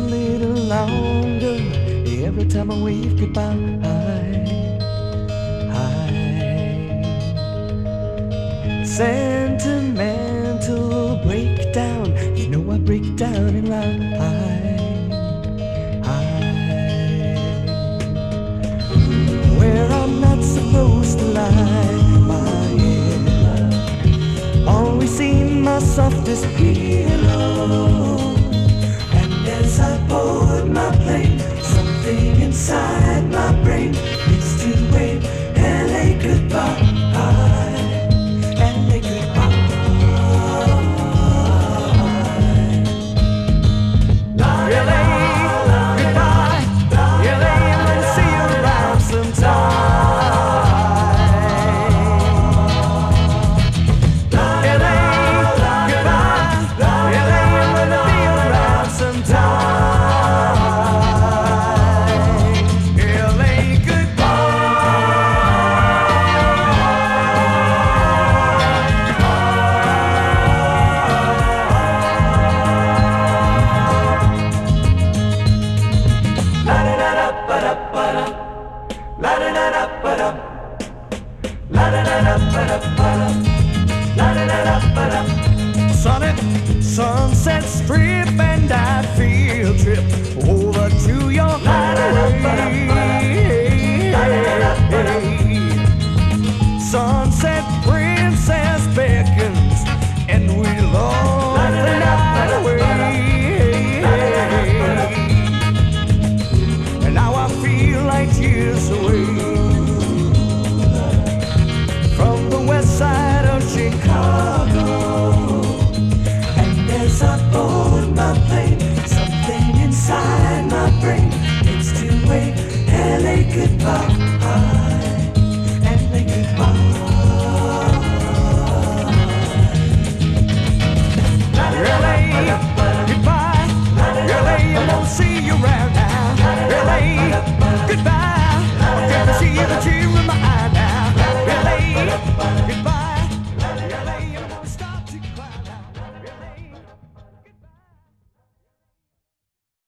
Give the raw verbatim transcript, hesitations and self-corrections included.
little longer every time I wave goodbye. Sentimental breakdown, you know I break down in line. Where I'm not supposed to lie my head, always seem my softest pillow. And as I board my plane, something inside my brain needs to wave L A goodbye. Sunny Sunset Strip, and I field trip over to your highway. Sunset Princess beckons, and we love the night away. And now I feel like years away from the west side of Chicago. And as I board my plane, something inside my brain needs to wave L A goodbye. L A goodbye. L A goodbye. L A, I won't see you around now. L A goodbye. I'm gonna see the tear in my eye now. L A goodbye.